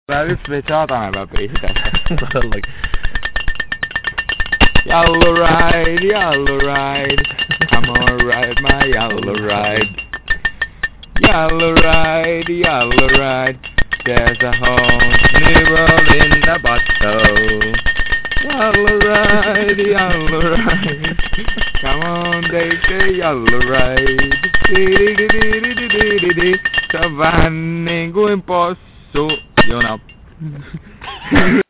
Tää yks vei saatana läpi sitä. Todellakin. Yellow ride, come on ride my yellow ride. Yellow ride, there's a whole new world in the bottle. Yellow ride, come on take the yellow ride. Se on vähän niin kuin possu juna.